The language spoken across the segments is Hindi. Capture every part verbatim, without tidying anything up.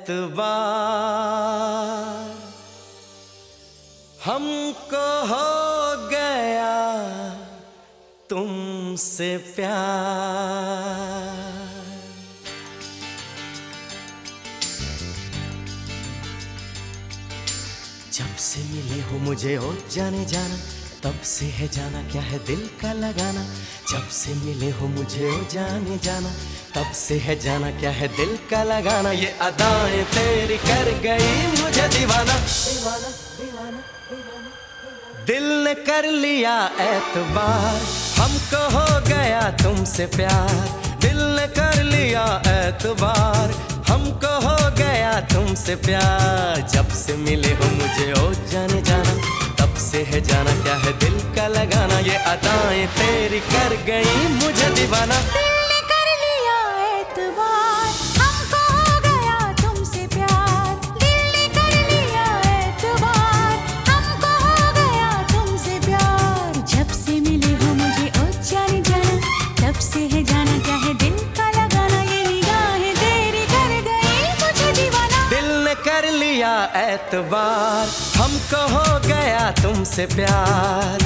एतबार हमको हो गया तुमसे प्यार। जब से मिले हो मुझे ओ जाने जाना, तब से है जाना क्या है दिल का लगाना। जब से मिले हो मुझे ओ जाने जाना, तब से है जाना क्या है दिल का लगाना। ये अदाएं तेरी कर गई मुझे दीवाना, दीवाना, दीवाना, दीवाना। दिल ने कर लिया एतबार, हमको हो गया तुमसे प्यार। दिल ने कर लिया एतबार, हमको हो गया तुमसे प्यार। जब से मिले हो मुझे ओ जाने जाना, तब से है जाना क्या है दिल का लगाना। ये अदाएं तेरी कर गई मुझे दीवाना। दिल ने कर लिया एतबार, हमको हो गया तुमसे प्यार। दिल ने कर लिया एतबार, हमको हो गया तुमसे प्यार। जब से मिले हो मुझे ओ जाने जाना, तब से है जाना क्या है दिल का लगाना। ये निगाहें तेरी कर गई मुझे दीवाना। दिल ने कर लिया एतबार, हमको हो गया तुमसे प्यार।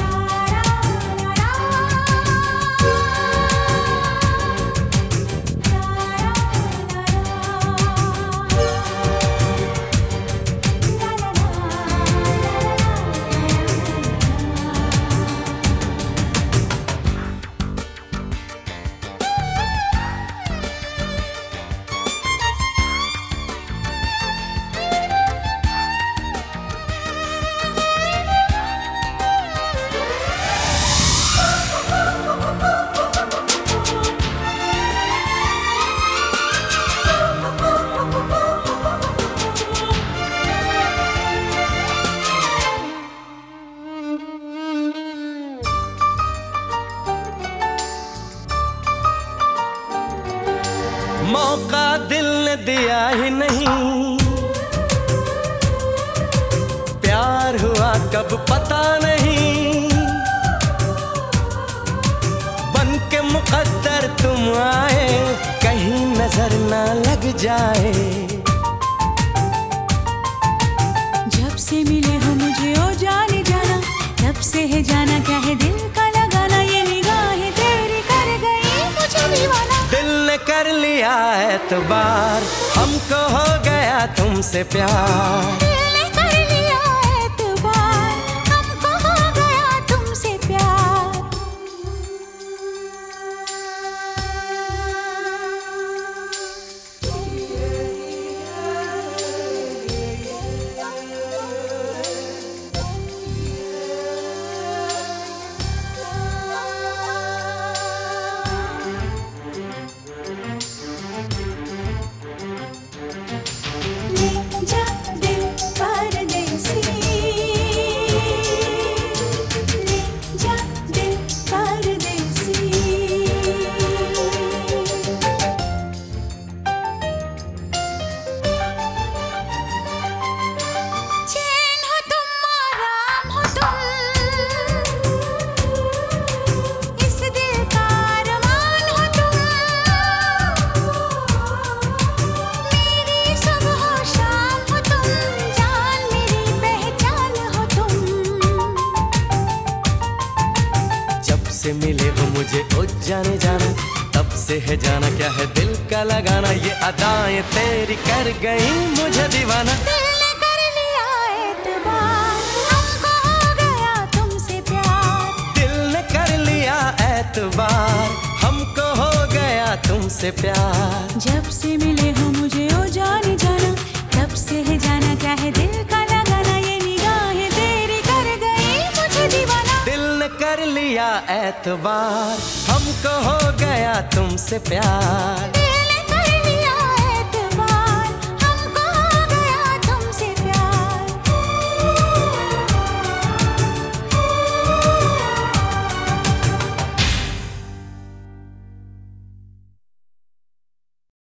मौका दिल ने दिया ही नहीं, प्यार हुआ कब पता नहीं। बन के मुकद्दर तुम आए, कहीं नजर ना लग जाए। जब से मिले हो मुझे ओ जाने जाना, तब से है जाना क्या है दिल का लगाना। ये निगाहें तेरी कर गई मुझे दीवाना। दिल ने कर लिया एतबार, हमको हो गया तुमसे प्यार। दिल ने कर लिया एतबार, हमको हो गया तुमसे प्यार। से मिले हो मुझे ओ जाने जाना, तब से है जाना क्या है दिल का लगाना। ये अदाएं तेरी कर गई मुझे दीवाना। दिल ने कर लिया एतबार, हमको हो गया तुमसे प्यार। दिल ने कर लिया एतबार, हमको हो गया तुमसे प्यार। जब से मिले हो मुझे ओ जाने जाना, तब से है जाना क्या है दिल का लगाना। ये निगाहें तेरी कर गई मुझे दीवाना। दिल ने कर लिया एतबार, हमको हो गया तुमसे प्यार।